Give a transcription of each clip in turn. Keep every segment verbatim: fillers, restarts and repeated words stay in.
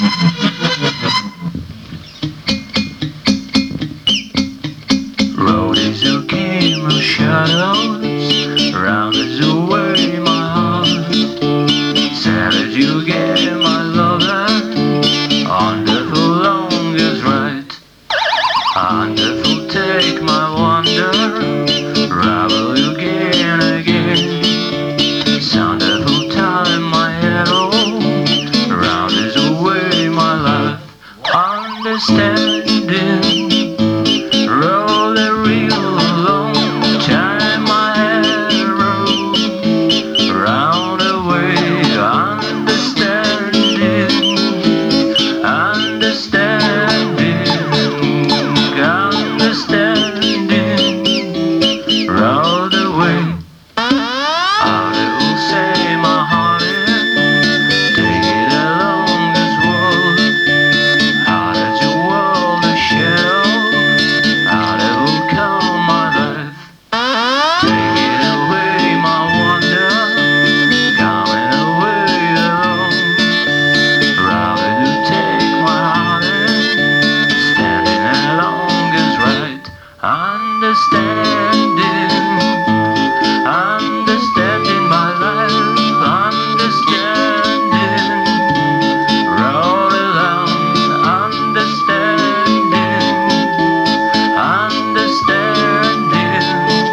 Road is a game of shadows, round is away my heart. Savage you get my lover, wonderful longest right. Wonderful take my wonder, ravel you again again. Soundful time my hero, round is away my life. Understanding, roll a real long time my hero, round away. Understanding, understanding, understanding, roll away. How they will say my heart in, take it along this world. How does your world a shadow? How they will come my life. Take it away my wonder, coming away alone. Rather to take my heart in, standing along is right. Understanding, understanding my life, understanding, roll along, understanding, understanding,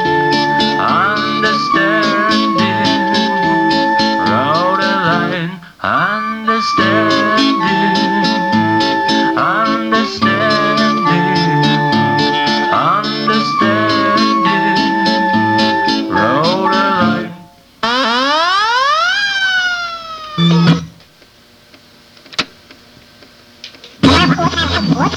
understanding, roll the line, understanding, understanding, understanding, roll the line. What?